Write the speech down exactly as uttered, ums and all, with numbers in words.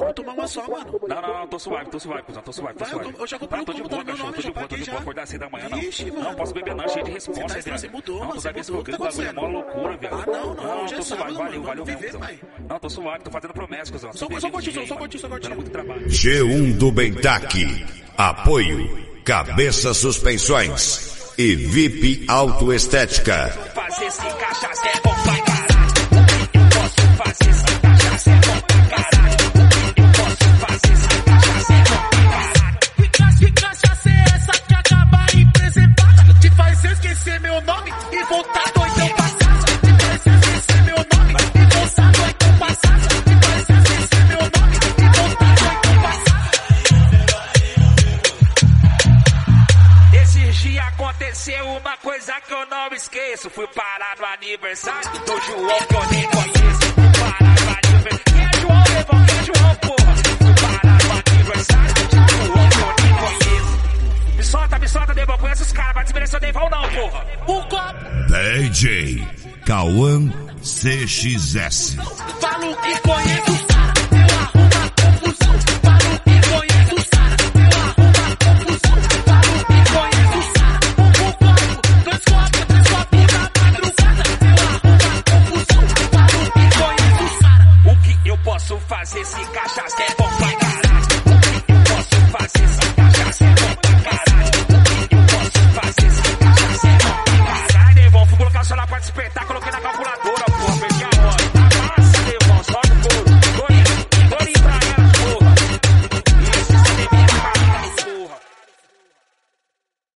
Vamos tomar uma só, mano. Não, não, não, tô suave, tô suave, cuzão, tô suave, tô suave. Eu já comprei não, tô de o boa, meu cachorro, nome, tô já de boa, tô paguei de já. boa, acordar cedo da manhã, não. Ixi, mano. Não, posso beber não, cheio de responsa, Você tá viado. você mudou, Não, mano. tu Você sabe esse mudou, bagulho, tá bagulho é mó acontecendo? loucura, viado. Ah, não, não, Não, já tô é suave, sábado, valeu, mano, valeu vamos mesmo, viver, cuzão. pai. Não, tô suave, tô fazendo promessa, cuzão. Só- Tô só feliz, curtindo, D J, só mano. curtindo, só curtindo. Dando muito trabalho. G um do Bentac. Apoio Cabeça Suspensões e V I P Autoestética. Fazer esse cachaça é bom pra caralho. Eu posso fazer esse cachaça é bom pra caralho. Eu posso fazer esse cachaça é bom pra caralho. Que cachaça é essa que acaba representada? Te faz esquecer meu nome e voltar doidão passado. Te faz esquecer meu nome e voltar doidão passado. Te faz esquecer meu nome e voltar doidão passado. Esses dias aconteceu uma coisa que eu não esqueço. Fui parar no aniversário do João que eu nem conheço. Fui parar no aniversário. Quem é João, levou? Quem é João, porra? Fui parar no aniversário do João que eu nem conheço. Me solta, me solta, Devon. Conhece os caras, vai desmerecer o Devon não, porra. O copo. D J Cauã C X S. Falo que conheço